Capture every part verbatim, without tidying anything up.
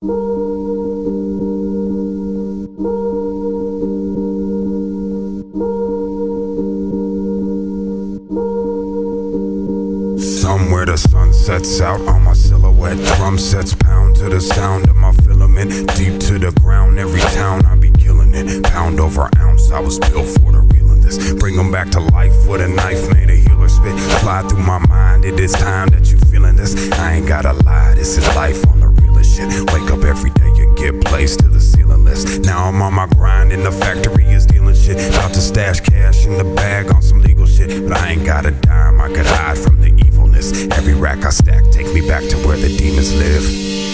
Somewhere the sun sets out on my silhouette. Drum sets pound to the sound of my filament. Deep to the ground, every town I be killing it. Pound over ounce, I was built for the real of this. Bring them back to life with a knife, made a healer spit. Fly through my mind, it is time that you feeling this. I ain't gotta lie, this is life on the realest shit. Wake up every day and get placed to the ceiling list. Now I'm on my grind and the factory is dealing shit. About to stash cash in the bag on some legal shit. But I ain't got a dime, I could hide from the evilness. Every rack I stack take me back to where the demons live.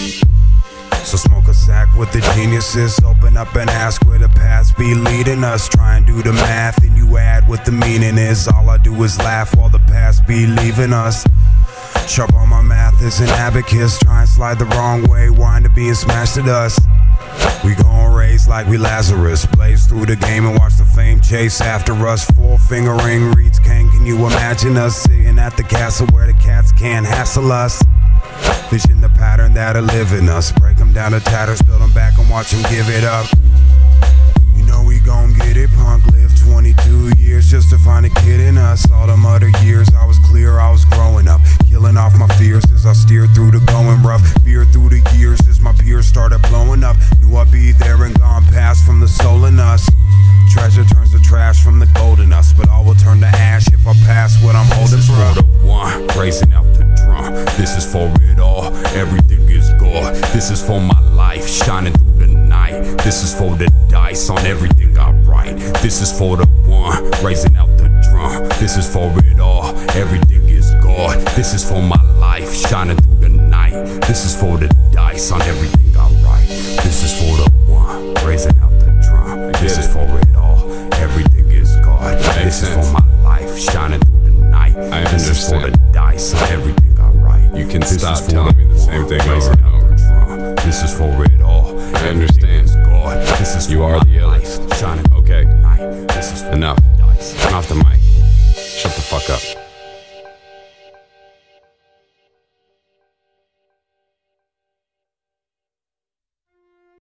So smoke a sack with the geniuses. Open up and ask where the paths be leading us. Try and do the math and you add what the meaning is. All I do is laugh while the past be leaving us. Sharp on my math is an abacus. Try and slide the wrong way, wind up being smashed at us. We gon' raise like we Lazarus. Blaze through the game and watch the fame chase after us. Four finger ring reads King. Can you imagine us sitting at the castle where the cats can't hassle us? Vision the pattern that'll live in us. Break them down to tatters, build them back and watch them give it up. You know we gon' get it, punk. Lived twenty-two years just to find a kid in us. All them other years I was clear, I was growing up. Killing off my fears as I steered through the going rough. Fear through the years as my peers started blowing up. Knew I'd be there and gone past from the soul in us. Treasure turns to trash from the gold in us. But all will turn to ash if I pass what I'm holding. This is for the one, raising out the drum. This is for it all, everything is God. This is for my life, shining through the night. This is for the dice on everything I write. This is for the one, raising out the drum. This is for it all, everything is God. This is for my life, shining through the night. This is for the dice on everything I write. This is for the one, raising out the drum. This is for it all, everything is God. This is for my life, shining through the night. I this understand. is for the dice on everything I write. You can this stop telling me the same thing over and over. This is for it all. I understand. God. This is you for are my